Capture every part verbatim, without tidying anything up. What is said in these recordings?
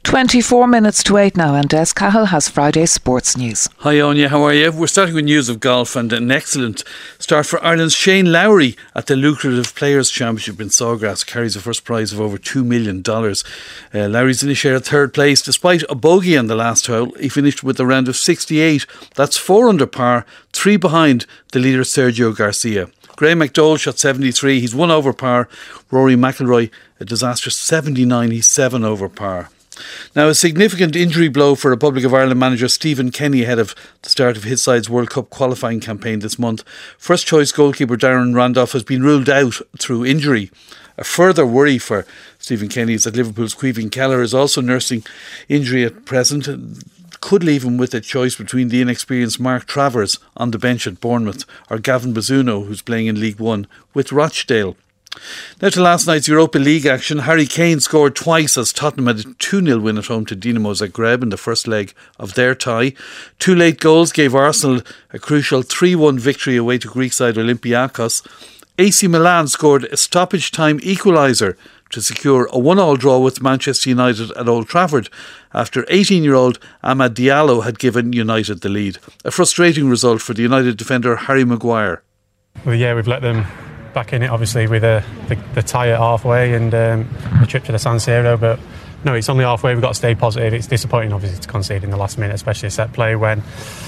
twenty-four minutes to eight now, and Des Cahill has Friday's sports news. Hi Anya, how are you? We're starting with news of golf and an excellent start for Ireland's Shane Lowry at the lucrative Players' Championship in Sawgrass. Carries a first prize of over two million dollars. Uh, Lowry's in a share of third place. Despite a bogey on the last hole, he finished with a round of sixty-eight. That's four under par, three behind the leader Sergio Garcia. Graham McDowell shot seventy-three. He's one over par. Rory McIlroy, a disastrous seventy-nine. He's seven over par. Now, a significant injury blow for Republic of Ireland manager Stephen Kenny ahead of the start of his side's World Cup qualifying campaign this month. First choice goalkeeper Darren Randolph has been ruled out through injury. A further worry for Stephen Kenny is that Liverpool's Caoimhín Kelleher is also nursing injury at present. Could leave him with a choice between the inexperienced Mark Travers on the bench at Bournemouth or Gavin Bazzuno, who's playing in League One with Rochdale. Now to last night's Europa League action. Harry Kane scored twice as Tottenham had a two nil win at home to Dinamo Zagreb in the first leg of their tie. Two late goals gave Arsenal a crucial three one victory away to Greek side Olympiacos. A C Milan scored a stoppage time equaliser to secure a one all draw with Manchester United at Old Trafford after eighteen-year-old Amad Diallo had given United the lead. A frustrating result for the United defender Harry Maguire. Well, yeah, we've let them back in it, obviously, with uh, the, the tie at halfway and um, the trip to the San Siro, but no, it's only halfway. We've got to stay positive. It's disappointing, obviously, to concede in the last minute, especially a set play when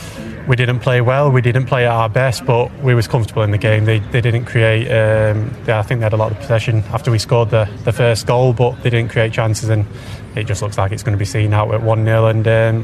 we didn't play well, we didn't play at our best, but we was comfortable in the game. They they didn't create, um, they, I think they had a lot of possession after we scored the, the first goal, but they didn't create chances, and it just looks like it's going to be seen out at one nil, and um,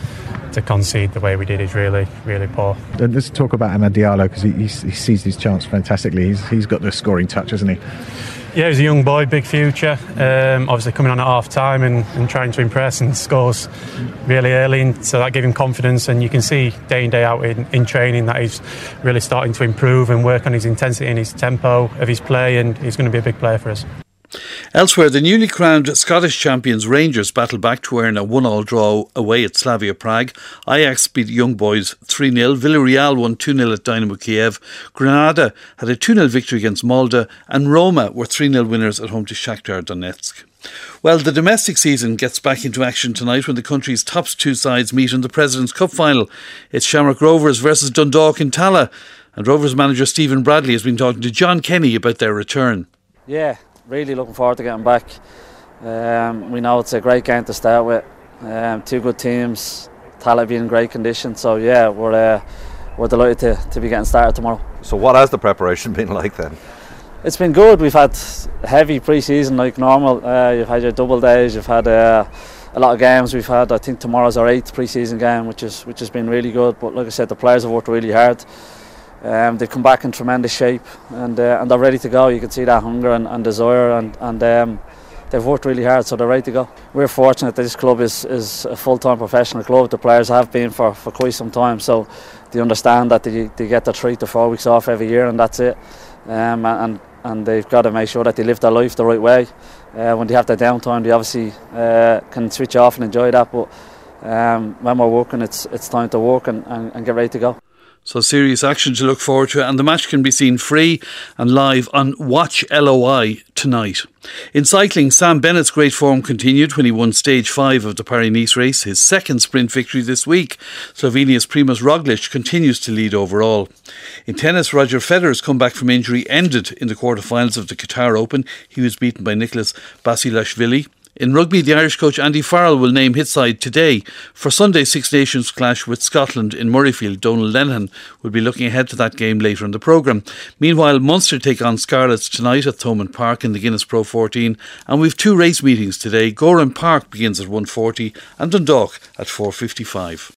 to concede the way we did is really, really poor. And let's talk about Amad Diallo, because he, he, he seized his chance fantastically. He's, he's got the scoring touch, hasn't he? Yeah, he's a young boy, big future. Um, obviously coming on at half time and, and trying to impress, and scores really early, and so that gave him confidence. And you can see day in, day out in, in training that he's really starting to improve and work on his intensity and his tempo of his play, and he's going to be a big player for us. Elsewhere, the newly crowned Scottish champions Rangers battled back to earn a one all draw away at Slavia Prague. Ajax beat Young Boys three nil. Villarreal won two nil at Dynamo Kiev. Granada had a two nil victory against Molde, and Roma were three nil winners at home to Shakhtar Donetsk. Well, the domestic season gets back into action tonight when the country's top two sides meet in the President's Cup final. It's Shamrock Rovers versus Dundalk in Tallaght, and Rovers manager Stephen Bradley has been talking to John Kenny about their return. Yeah, really looking forward to getting back. Um, we know it's a great game to start with. Um, two good teams, Tallaght being in great condition. So yeah, we're uh, we're delighted to, to be getting started tomorrow. So what has the preparation been like then? It's been good. We've had heavy pre-season like normal. Uh, you've had your double days. You've had uh, a lot of games. We've had, I think tomorrow's our eighth pre-season game, which is which has been really good. But like I said, the players have worked really hard. Um, they've come back in tremendous shape, and uh, and they're ready to go. You can see that hunger and, and desire, and and um, they've worked really hard, so they're ready to go. We're fortunate that this club is, is a full-time professional club. The players have been for, for quite some time, so they understand that they, they get their three to four weeks off every year, and that's it. Um, and and they've got to make sure that they live their life the right way. Uh, when they have their downtime, they obviously uh, can switch off and enjoy that. But um, when we're working, it's it's time to work and, and, and get ready to go. So serious action to look forward to, and the match can be seen free and live on Watch L O I tonight. In cycling, Sam Bennett's great form continued when he won stage five of the Paris-Nice race, his second sprint victory this week. Slovenia's Primož Roglic continues to lead overall. In tennis, Roger Federer's comeback from injury ended in the quarterfinals of the Qatar Open. He was beaten by Nicholas Basilashvili. In rugby, the Irish coach Andy Farrell will name his side today for Sunday's Six Nations clash with Scotland in Murrayfield. Donal Lenihan will be looking ahead to that game later in the programme. Meanwhile, Munster take on Scarlets tonight at Thomond Park in the Guinness Pro fourteen, and we've two race meetings today. Gowran Park begins at one forty and Dundalk at four fifty-five.